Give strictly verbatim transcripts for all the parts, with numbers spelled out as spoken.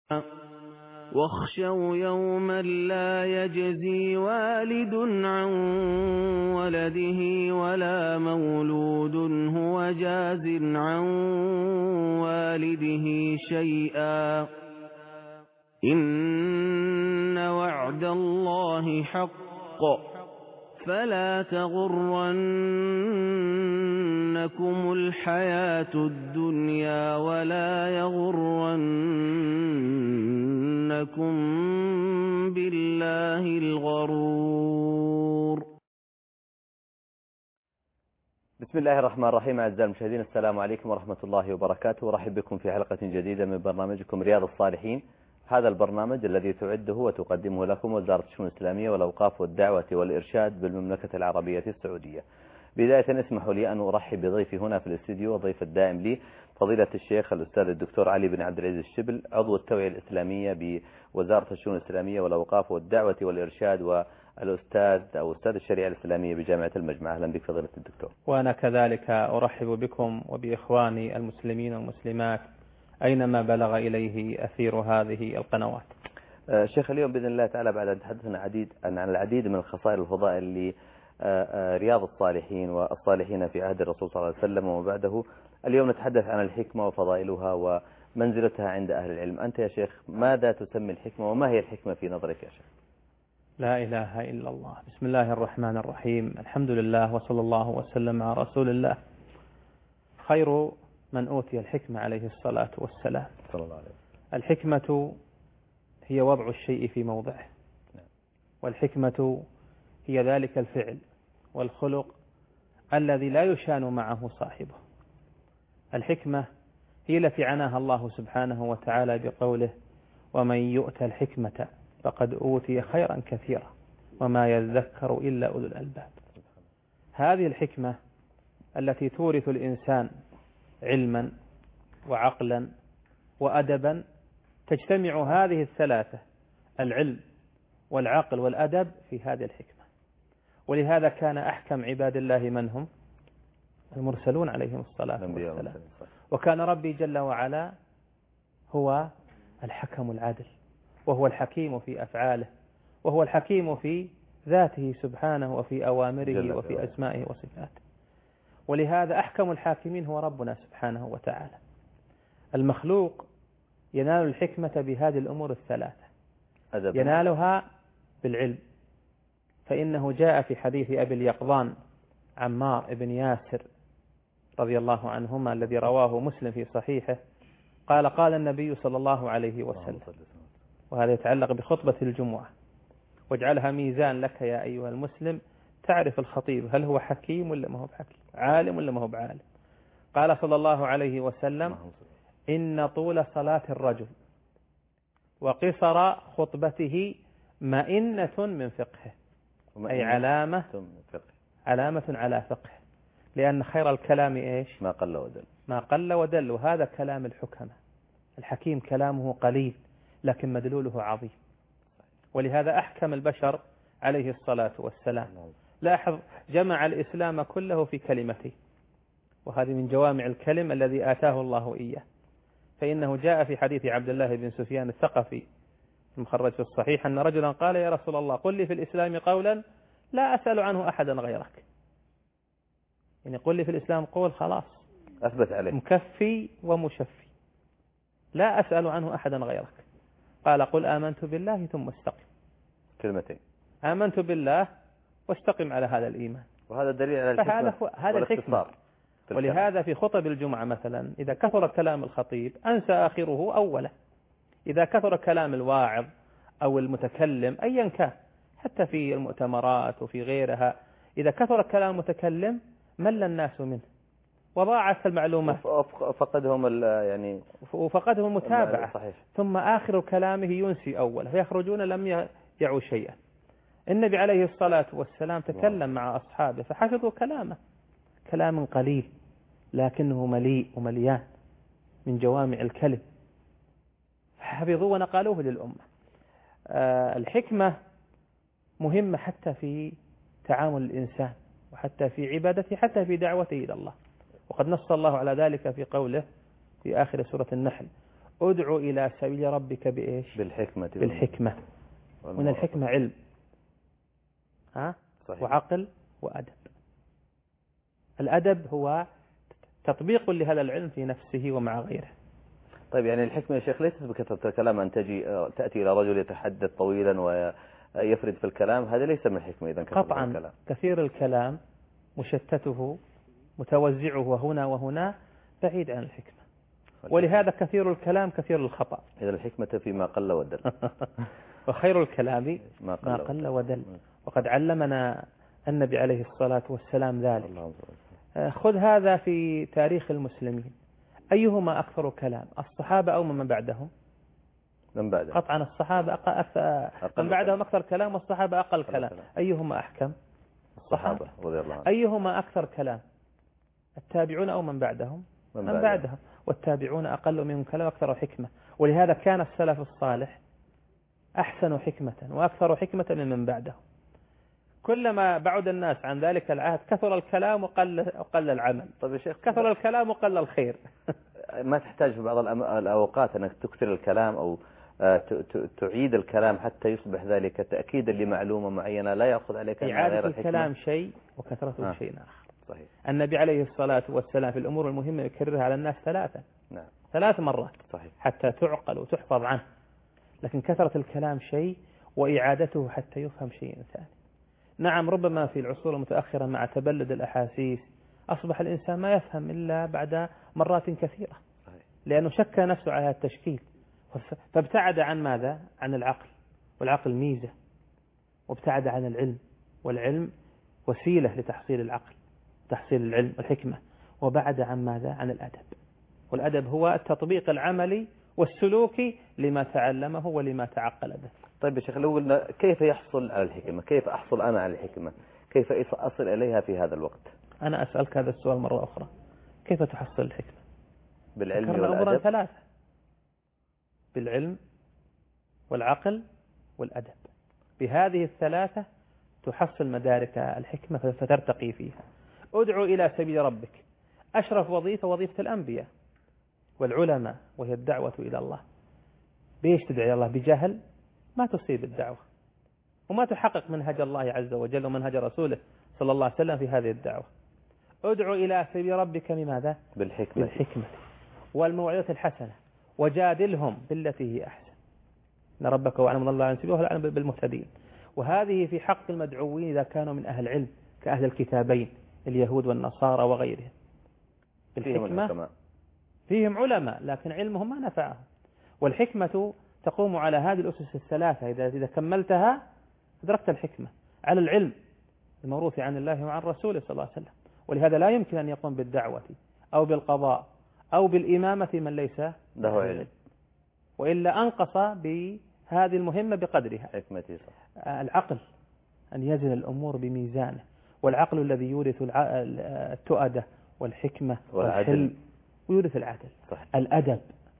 واخشوا يوما لا يجزي والد عن ولده ولا مولود هو جاز عن والده شيئا إن وعد الله حق فلا تغرنكم الحياة الدنيا ولا يغرنكم بالله الغرور. بسم الله الرحمن الرحيم. أعزائي المشاهدين، السلام عليكم ورحمة الله وبركاته. ورحب بكم في حلقة جديدة من برنامجكم رياض الصالحين. هذا البرنامج الذي تعده وتقدمه لكم وزارة الشؤون الإسلامية والأوقاف والدعوة والإرشاد بالمملكة العربية السعودية. بداية اسمحوا لي أن أرحب بضيفي هنا في الاستديو وضيف الدائم لي فضيلة الشيخ الأستاذ الدكتور علي بن عبد العزيز الشبل، عضو التوعية الإسلامية بوزارة الشؤون الإسلامية والأوقاف والدعوة والإرشاد، والأستاذ أو أستاذ الشريعة الإسلامية بجامعة المجمع. أهلا بك فضيلة الدكتور. وأنا كذلك أرحب بكم وبإخواني المسلمين والمسلمات أينما بلغ إليه أثير هذه القنوات. شيخ، اليوم بإذن الله تعالى بعد أن تحدثنا عديد عن العديد من الخصائص الفضائل لرياض الصالحين والصالحين في عهد الرسول صلى الله عليه وسلم وبعده، اليوم نتحدث عن الحكمة وفضائلها ومنزلتها عند أهل العلم. أنت يا شيخ ماذا تسمي الحكمة وما هي الحكمة في نظرك يا شيخ؟ لا إله إلا الله. بسم الله الرحمن الرحيم. الحمد لله وصلى الله وسلم على رسول الله. خير من أوتي الحكمة عليه الصلاة والسلام. صلى الله عليه وسلم. الحكمة هي وضع الشيء في موضعه، والحكمة هي ذلك الفعل والخلق الذي لا يشان معه صاحبه. الحكمة هي التي عناها الله سبحانه وتعالى بقوله: ومن يؤت الحكمة فقد أوتي خيرا كثيرا وما يذكر إلا أولو الألباب. هذه الحكمة التي تورث الإنسان علما وعقلا وأدبا، تجتمع هذه الثلاثة، العلم والعقل والأدب، في هذه الحكمة. ولهذا كان أحكم عباد الله من هم؟ المرسلون عليهم الصلاة والسلام. وكان ربي جل وعلا هو الحكم العدل، وهو الحكيم في أفعاله، وهو الحكيم في ذاته سبحانه وفي أوامره وفي أسمائه وصفاته. ولهذا أحكم الحاكمين هو ربنا سبحانه وتعالى. المخلوق ينال الحكمة بهذه الأمور الثلاثة. ينالها بالعلم، فإنه جاء في حديث أبي اليقظان عمار بن ياسر رضي الله عنهما الذي رواه مسلم في صحيحه، قال: قال النبي صلى الله عليه وسلم، وهذا يتعلق بخطبة الجمعة، واجعلها ميزان لك يا أيها المسلم تعرف الخطيب هل هو حكيم ولا ما هو حكيم، عالم ولا ما هو بعالم. قال صلى الله عليه وسلم: إن طول صلاة الرجل وقصر خطبته مئنة من فقهه، أي علامة علامة على فقهه، لأن خير الكلام إيش؟ ما قل ودل. ما قل ودل، وهذا كلام الحكمة. الحكيم كلامه قليل لكن مدلوله عظيم. ولهذا أحكم البشر عليه الصلاة والسلام. لاحظ، جمع الإسلام كله في كلمته، وهذه من جوامع الكلم الذي آتاه الله إياه. فإنه جاء في حديث عبد الله بن سفيان الثقفي المخرج في الصحيح أن رجلا قال: يا رسول الله، قل لي في الإسلام قولا لا أسأل عنه أحدا غيرك. يعني قل لي في الإسلام قول خلاص أثبت عليه، مكفي ومشفي، لا أسأل عنه أحدا غيرك. قال: قل آمنت بالله ثم استقم. كلمتين: آمنت بالله واستقم على هذا الإيمان. وهذا دليل على الحكمة. هذا الحكمة. ولهذا في خطب الجمعة مثلا إذا كثر كلام الخطيب أنسى آخره أوله. إذا كثر كلام الواعظ أو المتكلم أيا كان، حتى في المؤتمرات وفي غيرها، إذا كثر كلام المتكلم مل الناس منه وضاعت المعلومات، فقدهم يعني وفقدهم المتابعة. صحيح. ثم آخر كلامه ينسي أوله فيخرجون لم يعوا شيئا. النبي عليه الصلاة والسلام تكلم مع أصحابه فحفظوا كلامه، كلام قليل لكنه مليء ومليان من جوامع الكلم، حفظوه ونقلوه للأمة. آه الحكمة مهمة حتى في تعامل الإنسان، وحتى في عبادته، حتى في دعوته إلى الله. وقد نص الله على ذلك في قوله في آخر سورة النحل: ادعو إلى سبيل ربك بإيش؟ بالحكمة بالحكمة. من الحكمة علم ها؟ صحيح. وعقل وأدب. الأدب هو تطبيق لهذا العلم في نفسه ومع غيره. طيب يعني الحكمة يا شيخ ليست بكثرة الكلام، أن تجي تأتي إلى رجل يتحدث طويلا ويفرد في الكلام، هذا ليس من الحكمة إذا كثرة قطعا الكلام. كثير الكلام مشتته متوزعه هنا وهنا بعيد عن الحكمة، ولهذا كثير الكلام كثير الخطأ. إذا الحكمة فيما قل ودل. وخير الكلام ما قل, ما قل ودل. وقد علمنا النبي عليه الصلاة والسلام ذلك. خذ هذا في تاريخ المسلمين، أيهما أكثر كلام، الصحابة أو من بعدهم؟ من بعدهم. قطعا الصحابة أقل أقل من بعدهم أكثر كلام، والصحابة أقل كلام. كلام. أيهما أحكم؟ الصحابة رضي الله عنهم. أيهما أكثر كلام، التابعون أو من بعدهم؟ من, من بعدهم. والتابعون أقل منهم كلام أكثر حكمة. ولهذا كان السلف الصالح أحسن حكمة وأكثر حكمة من من بعدهم. كلما بعد الناس عن ذلك العهد كثر الكلام وقل وقل العمل. طيب يا شيخ، كثر الكلام وقل الخير. ما تحتاج في بعض الأوقات أنك تكثر الكلام أو تعيد الكلام حتى يصبح ذلك تأكيدا لمعلومة معينة لا يأخذ عليك إعادة الكلام شيء وكثرته شيء آخر. صحيح. النبي عليه الصلاة والسلام في الأمور المهمة يكررها على الناس ثلاثة. نعم. ثلاث مرات. صحيح. حتى تعقل وتحفظ عنه. لكن كثرة الكلام شيء وإعادته حتى يفهم شيء ثاني. نعم، ربما في العصور المتأخرة مع تبلد الأحاسيس أصبح الإنسان ما يفهم إلا بعد مرات كثيرة. صحيح. لأنه شك نفسه على التشكيل، فابتعد عن ماذا؟ عن العقل، والعقل ميزة، وابتعد عن العلم، والعلم وسيلة لتحصيل العقل، تحصيل العلم والحكمة، وبعد عن ماذا؟ عن الأدب. والأدب هو التطبيق العملي والسلوكي لما تعلمه ولما تعقل به. طيب يا شيخ، لو قلنا كيف يحصل على الحكمة، كيف أحصل أنا على الحكمة، كيف أصل إليها في هذا الوقت؟ أنا أسألك هذا السؤال مرة أخرى، كيف تحصل الحكمة؟ بالعلم والأدب. أمورا ثلاثة: بالعلم والعقل والأدب. بهذه الثلاثة تحصل مدارك الحكمة فترتقي فيها. ادعو إلى سبيل ربك، أشرف وظيفة وظيفة الأنبياء والعلماء، وهي الدعوة إلى الله. بيش تدعي الله؟ بجهل ما تصيب الدعوة، وما تحقق منهج الله عز وجل ومنهج رسوله صلى الله عليه وسلم في هذه الدعوة. ادعو إلى سبيل ربك بماذا؟ بالحكمة. بالحكمة والموعظة الحسنة، وجادلهم بالتي هي أحسن، إن ربك هو أعلم بالله عن سبيله وهو أعلم بالمهتدين. وهذه في حق المدعوين إذا كانوا من أهل العلم كأهل الكتابين اليهود والنصارى وغيرهم. بالحكمة فيهم علماء لكن علمهم ما نفعهم. والحكمة تقوم على هذه الأسس الثلاثة، إذا إذا كملتها أدركت الحكمة. على العلم الموروث عن الله وعن رسوله صلى الله عليه وسلم. ولهذا لا يمكن أن يقوم بالدعوة أو بالقضاء أو بالإمامة من ليس له علم، وإلا أنقص بهذه المهمة بقدرها. حكمتي صح. العقل أن يزن الأمور بميزانه، والعقل الذي يورث التؤدة والحكمة والحلم ويورث العدل. صح. الأدب،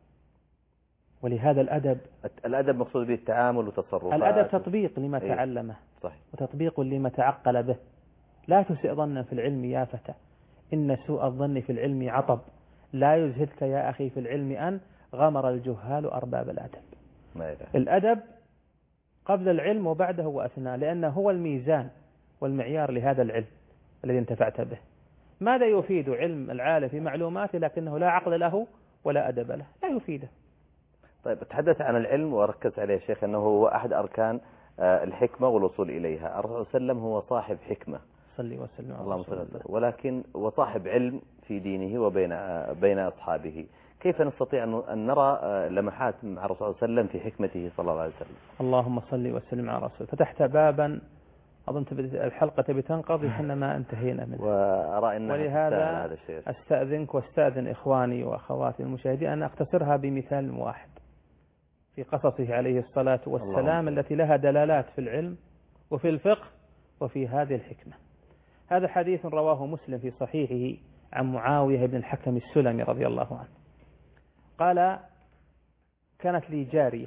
ولهذا الأدب الأدب مقصود به التعامل وتصرفات. الأدب تطبيق لما إيه؟ تعلمه. صح. وتطبيق لما تعقل به. لا تسئ ظنا في العلم يا فتى، إن سوء الظن في العلم عطب، لا يزهدك يا أخي في العلم أن غمر الجهال أرباب الأدب. ما إله. الأدب قبل العلم وبعده وأثناء، لأنه هو الميزان والمعيار لهذا العلم الذي انتفعت به. ماذا يفيد علم العالم في معلوماته لكنه لا عقل له ولا أدب له؟ لا يفيده. طيب تحدث عن العلم وركز عليه شيخ أنه هو أحد أركان الحكمة والوصول إليها. الرسول صلى الله عليه وسلم هو صاحب حكمة، صلي وسلم على اللهم صل وسلم، ولكن وصاحب علم في دينه وبين بين أصحابه. كيف نستطيع أن نرى لمحات مع الرسول صلى الله عليه وسلم في حكمته صلى الله عليه وسلم؟ اللهم صل وسلم على رسول. فتحت بابا أظن الحلقة بتنقضي حينما انتهينا منه، وأرى أنها ولهذا هذا الشيء. أستأذنك واستأذن إخواني وأخواتي المشاهدين أن أقتصرها بمثال واحد في قصصه عليه الصلاة والسلام التي لها دلالات في العلم وفي الفقه وفي هذه الحكمة. هذا حديث رواه مسلم في صحيحه عن معاوية بن الحكم السلمي رضي الله عنه قال: كانت لي جارية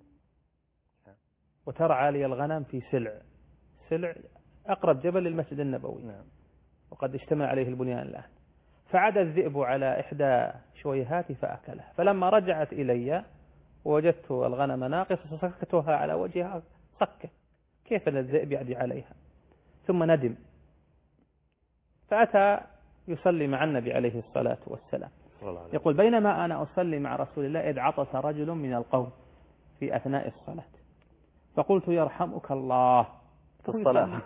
وترعى لي الغنم في سلع سلع أقرب جبل للمسجد النبوي، وقد اجتمع عليه البنيان الآن. فعاد الذئب على إحدى شويهاتي فأكلها، فلما رجعت إلي وجدت الغنم ناقصة سكتها على وجهها صكة، كيف الذئب يعدي عليها؟ ثم ندم فأتى يصلي مع النبي عليه الصلاة والسلام، يقول بينما أنا أصلي مع رسول الله إذ عطس رجل من القوم في أثناء الصلاة، فقلت يرحمك الله في الصلاة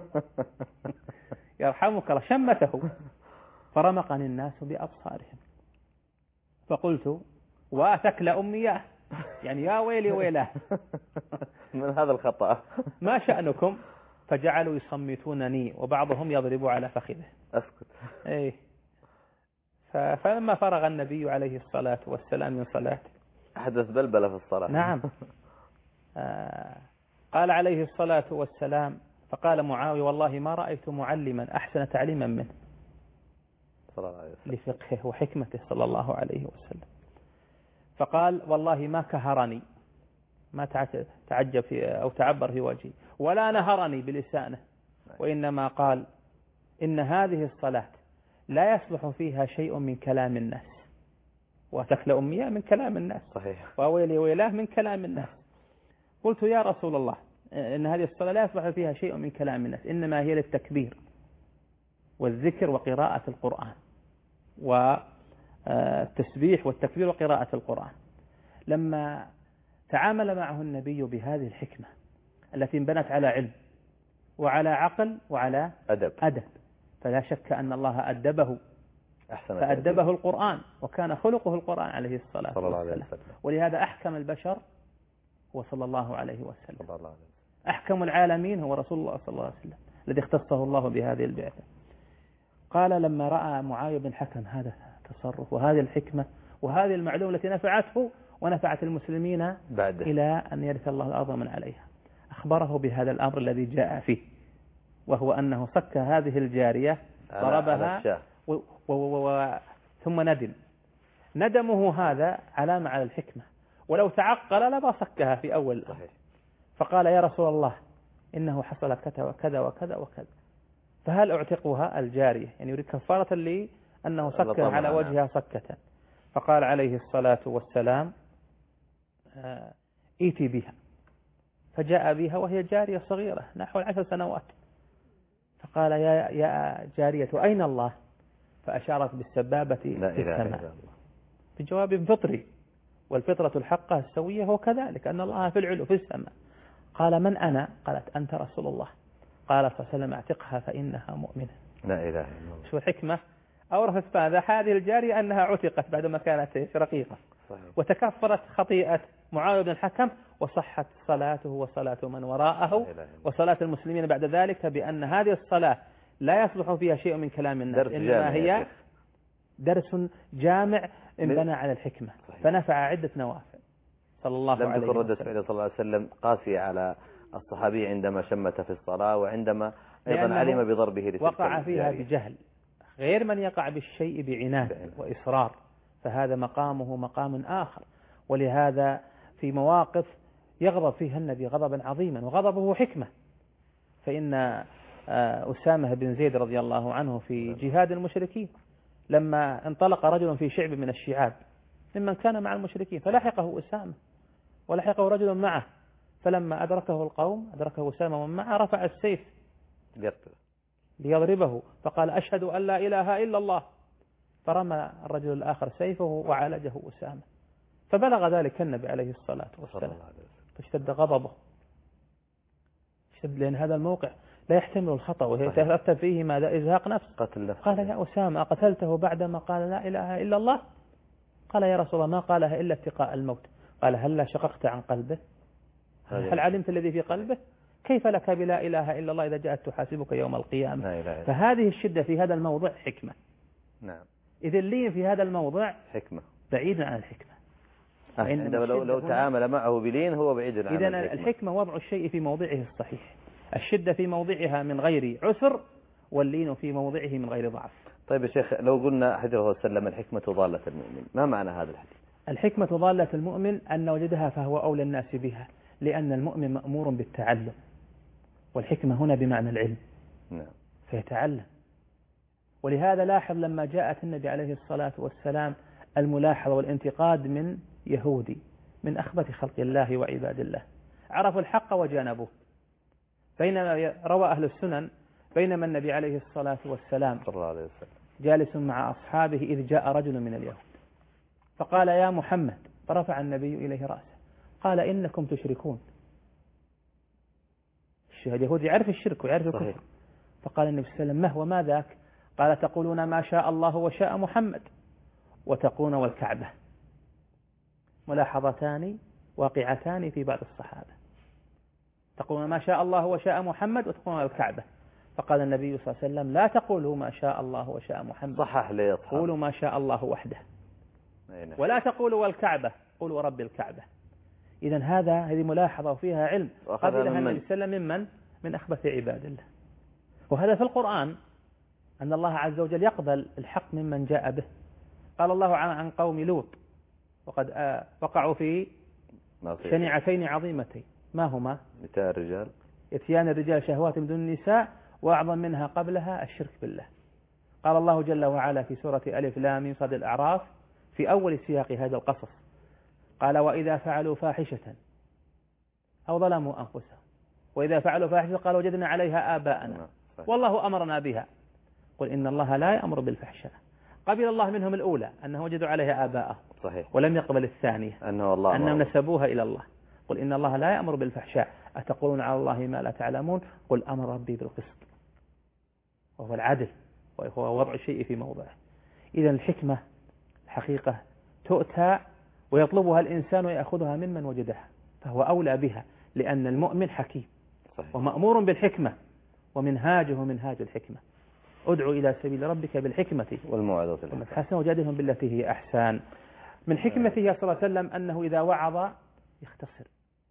يرحمك الله، شمته، فرمقني الناس بأبصارهم، فقلت واتكل أمي، يعني يا ويلي ويله من هذا الخطأ ما شأنكم؟ فجعلوا يصمتونني وبعضهم يضرب على فخذه. أسكت. إيه. فلما فرغ النبي عليه الصلاة والسلام من صلاته حدث بلبلة في الصلاة. نعم. آه قال عليه الصلاة والسلام، فقال معاوية والله ما رأيت معلما أحسن تعليما منه لفقهه وحكمته صلى الله عليه وسلم. فقال والله ما كهرني، ما تعجب في أو تعبر في وجهي، ولا نهرني بلسانه، وإنما قال إن هذه الصلاة لا يصلح فيها شيء من كلام الناس، وتكل أمية من كلام الناس، صحيح، وويلي ويلاه من كلام الناس. قلت يا رسول الله إن هذه الصلاة لا يصلح فيها شيء من كلام الناس، إنما هي للتكبير والذكر وقراءة القرآن، والتسبيح والتكبير وقراءة القرآن. لما تعامل معه النبي بهذه الحكمة التي انبنت على علم وعلى عقل وعلى أدب, أدب فلا شك أن الله أدبه، أحسن فأدبه القرآن، وكان خلقه القرآن عليه الصلاة والسلام. ولهذا أحكم البشر هو صلى الله عليه وسلم، أحكم العالمين هو رسول الله صلى الله عليه وسلم الذي اختصه الله بهذه البعثة. قال لما رأى معاوية بن الحكم هذا التصرف وهذه الحكمة وهذه المعلومة التي نفعته ونفعت المسلمين بعده إلى أن يرث الله الأرض من عليها، أخبره بهذا الأمر الذي جاء فيه، وهو أنه صك هذه الجارية ضربها و... و... و... ثم ندم. ندمه هذا علامة على الحكمة، ولو تعقل لما صكها في أول الأمر. فقال يا رسول الله إنه حصل كذا وكذا وكذا وكذا، فهل أعتقها الجارية؟ يعني يريد كفارة لي أنه سكها على وجهها سكة. فقال عليه الصلاة والسلام ائتي بها، فجاء بها وهي جارية صغيرة نحو العشر سنوات، فقال يا, يا جارية أين الله؟ فأشارت بالسبابة في السماء بجواب فطري، والفطرة الحقة السوية هو كذلك أن الله في العلو في السماء. قال من أنا؟ قالت أنت رسول الله. قال صلى الله عليه وسلم اعتقها فإنها مؤمنة. لا إله إلا الله. شو الحكمة؟ أورثت فهذا هذه الجارية أنها عتقت بعدما كانت رقيقة، وتكفرت خطيئة معاوية بن الحكم، وصحت صلاته وصلاة من وراءه وصلاة المسلمين بعد ذلك، بأن هذه الصلاة لا يصلح فيها شيء من كلام الناس، إنما هي درس جامع انبنى على الحكمة فنفع عدة نوافل صلى الله عليه وسلم. لم تكن ردة فعله صلى الله عليه وسلم قاسية على الصحابي عندما شمت في الصلاة، وعندما أيضا علم بضربه لتلك وقع فيها بجهل، غير من يقع بالشيء بعناد وإصرار، فهذا مقامه مقام آخر. ولهذا في مواقف يغضب فيها النبي غضبا عظيما، وغضبه حكمة. فإن أسامة بن زيد رضي الله عنه في جهاد المشركين لما انطلق رجل في شعب من الشعاب ممن كان مع المشركين، فلحقه أسامة ولحقه رجل معه، فلما أدركه القوم أدركه أسامة ومن معه رفع السيف ليضربه، فقال أشهد أن لا إله إلا الله، فرمى الرجل الآخر سيفه وعالجه أسامة، فبلغ ذلك النبي عليه الصلاة والسلام فاشتد غضبه، اشتد، لأن هذا الموقع لا يحتمل الخطأ ويترتب فيه ماذا؟ إزهاق نفس. قال يا أسامة أقتلته بعدما قال لا إله إلا الله؟ قال يا رسول الله ما قالها إلا اتقاء الموت. قال هل لا شققت عن قلبه؟ هل علمت الذي في قلبه؟ كيف لك بلا إله إلا الله إذا جاءت تحاسبك يوم القيامة؟ فهذه الشدة في هذا الموضع حكمة. نعم. إذا اللين في هذا الموضع حكمة بعيدا عن الحكمة. عندما لو, لو تعامل معه بلين هو بعيد عن الحكمة. إذا الحكمة وضع الشيء في موضعه الصحيح، الشدة في موضعها من غير عسر، واللين في موضعه من غير ضعف. طيب يا شيخ، لو قلنا حديث الرسول صلى الله عليه وسلم الحكمة ضالة المؤمن، ما معنى هذا الحديث؟ الحكمة ضالة المؤمن أن وجدها فهو أولى الناس بها، لأن المؤمن مأمور بالتعلم، والحكمة هنا بمعنى العلم. نعم. فيتعلم، ولهذا لاحظ لما جاءت النبي عليه الصلاة والسلام الملاحظة والانتقاد من يهودي من أخبث خلق الله وعباد الله، عرفوا الحق وجانبوه. بينما روى أهل السنن بينما النبي عليه الصلاة والسلام جالس مع أصحابه إذ جاء رجل من اليهود فقال يا محمد، فرفع النبي إليه رأسه قال إنكم تشركون. اليهود يعرف الشرك ويعرف الكفر. فقال النبي صلى الله عليه وسلم ما هو ما ذاك؟ قال تقولون ما شاء الله وشاء محمد وتقولون والكعبة. ملاحظتان واقعتان في بعض الصحابة، تقولون ما شاء الله وشاء محمد وتقولون والكعبة. فقال النبي صلى الله عليه وسلم لا تقولوا ما شاء الله وشاء محمد، صحح لي قولوا ما شاء الله وحده، ولا تقولوا والكعبة، قولوا رب الكعبة. إذن هذا هذه ملاحظة وفيها علم قبلها النبي صلى الله عليه وسلم ممن من أخبث عباد الله. وهذا في القرآن أن الله عز وجل يقبل الحق ممن جاء به. قال الله عن قوم لوط وقد وقعوا في شنيعتين عظيمتين ما هما؟ إتيان الرجال إتيان الرجال شهوات من دون النساء، وأعظم منها قبلها الشرك بالله. قال الله جل وعلا في سورة ألف لام صاد الأعراف في أول سياق هذا القصص قال وإذا فعلوا فاحشة أو ظلموا أنفسهم وإذا فعلوا فاحشة قالوا وجدنا عليها آباءنا والله أمرنا بها. قل إن الله لا يأمر بالفحشاء. قبل الله منهم الأولى أنه وجدوا عليها آباءهم صحيح، ولم يقبل الثانية أنه الله أنهم نسبوها إلى الله. قل إن الله لا يأمر بالفحشاء أتقولون على الله ما لا تعلمون قل أمر ربي بالقسط وهو العدل وهو وضع الشيء في موضعه. إذا الحكمة الحقيقة تؤتى ويطلبها الإنسان ويأخذها ممن وجدها، فهو أولى بها لأن المؤمن حكيم صحيح. ومأمور بالحكمة ومنهاجه منهاج الحكمة. ادعو إلى سبيل ربك بالحكمة والموعظة الحسنة وجادلهم بالتي هي أحسن. من حكمته صلى الله عليه وسلم أنه إذا وعظ يختصر.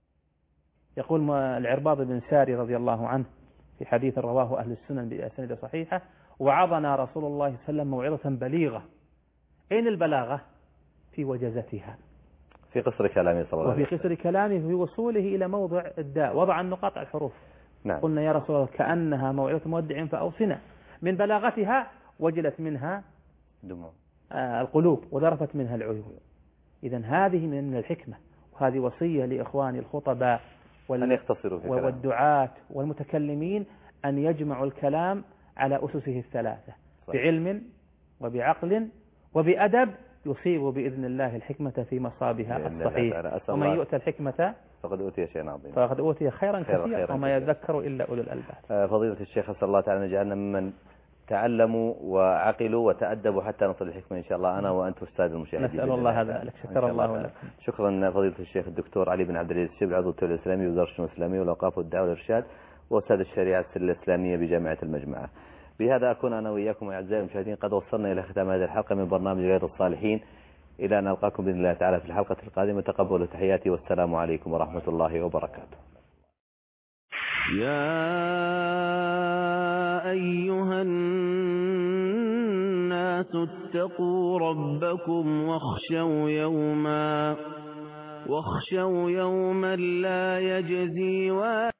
يقول العرباض بن ساري رضي الله عنه في حديث رواه أهل السنن بأسانيد صحيحة وعظنا رسول الله صلى الله عليه وسلم موعظة بليغة. أين البلاغة؟ في وجزتها، في قصر كلامه صلى الله عليه وفي قصر كلامه في وصوله إلى موضع الداء وضع النقاط على الحروف. نعم. قلنا يا رسول الله كأنها موعظة مودع فأوصنا. من بلاغتها وجلت منها دموع آه القلوب وذرفت منها العيون. إذن هذه من الحكمة، وهذه وصية لإخواني الخطباء أن يختصروا في والدعاة والمتكلمين أن يجمعوا الكلام على أسسه الثلاثة صحيح. بعلم وبعقل وبأدب يصيب بإذن الله الحكمة في مصابها الصحيح. ومن يؤتى الحكمة فقد أوتي شيئا عظيما فقد أوتي خيرا كثيرا وما يذكر إلا أولو الألباب. فضيلة الشيخ أسأل الله تعالى أن يجعلنا ممن تعلموا وعقلوا وتأدبوا حتى نصل الحكمة إن شاء الله أنا وأنت أستاذ المشاهدين. نسأل الله هذا لك. شكر الله لك. شكرا فضيلة الشيخ الدكتور علي بن عبد العزيز الشبل عضو الدولة الإسلامية وزارة الشؤون الإسلامية والأوقاف والدعوة والإرشاد وأستاذ الشريعة الإسلامية بجامعة المجمعة. بهذا أكون أنا وإياكم أعزائي المشاهدين قد وصلنا إلى ختام هذه الحلقة من برنامج رياض الصالحين. إلى أن نلقاكم بإذن الله تعالى في الحلقة القادمة. تقبلوا تحياتي والسلام عليكم ورحمة الله وبركاته. يا أيها الناس اتقوا ربكم واخشوا يوما واخشوا يوما لا يجزي